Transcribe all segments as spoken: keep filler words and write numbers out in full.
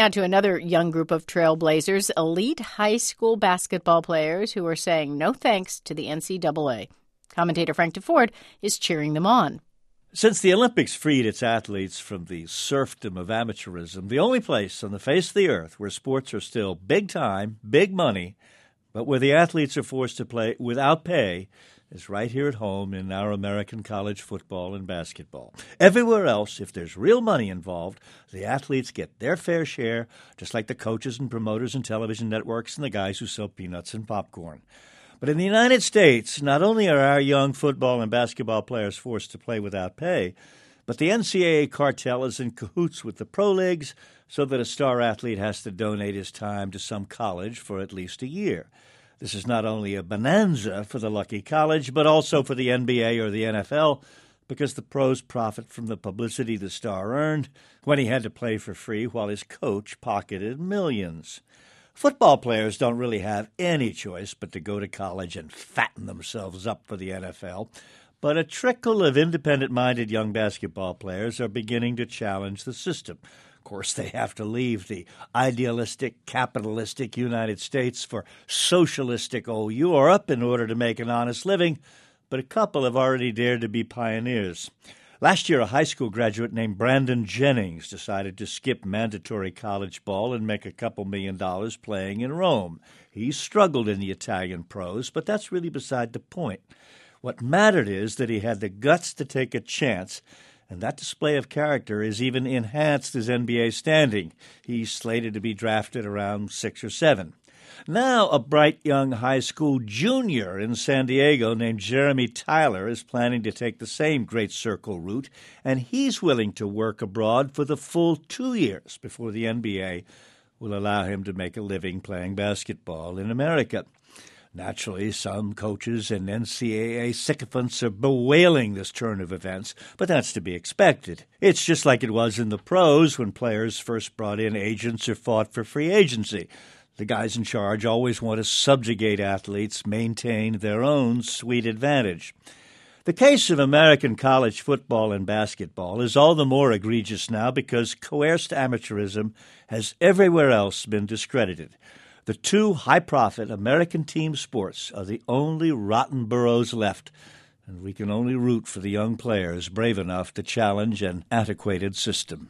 Now to another young group of trailblazers, elite high school basketball players who are saying no thanks to the N C double A. Commentator Frank DeFord is cheering them on. Since the Olympics freed its athletes from the serfdom of amateurism, the only place on the face of the earth where sports are still big time, big money, but where the athletes are forced to play without pay is right here at home in our American college football and basketball. Everywhere else, if there's real money involved, the athletes get their fair share, just like the coaches and promoters and television networks and the guys who sell peanuts and popcorn. But in the United States, not only are our young football and basketball players forced to play without pay, but the N C double A cartel is in cahoots with the pro leagues so that a star athlete has to donate his time to some college for at least a year. This is not only a bonanza for the lucky college, but also for the N B A or the N F L, because the pros profit from the publicity the star earned when he had to play for free while his coach pocketed millions. Football players don't really have any choice but to go to college and fatten themselves up for the N F L. But a trickle of independent-minded young basketball players are beginning to challenge the system. Of course, they have to leave the idealistic, capitalistic United States for socialistic old Europe in order to make an honest living, but a couple have already dared to be pioneers. Last year, a high school graduate named Brandon Jennings decided to skip mandatory college ball and make a couple million dollars playing in Rome. He struggled in the Italian pros, but that's really beside the point. What mattered is that he had the guts to take a chance, and that display of character has even enhanced his N B A standing. He's slated to be drafted around six or seven. Now, a bright young high school junior in San Diego named Jeremy Tyler is planning to take the same Great Circle route, and he's willing to work abroad for the full two years before the N B A will allow him to make a living playing basketball in America. Naturally, some coaches and N C double A sycophants are bewailing this turn of events, but that's to be expected. It's just like it was in the pros when players first brought in agents or fought for free agency. The guys in charge always want to subjugate athletes, maintain their own sweet advantage. The case of American college football and basketball is all the more egregious now because coerced amateurism has everywhere else been discredited. The two high-profit American team sports are the only rotten boroughs left, and we can only root for the young players brave enough to challenge an antiquated system.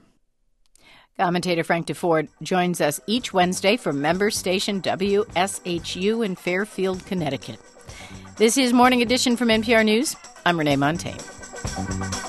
Commentator Frank DeFord joins us each Wednesday from member station W S H U in Fairfield, Connecticut. This is Morning Edition from N P R News. I'm Renee Montagne.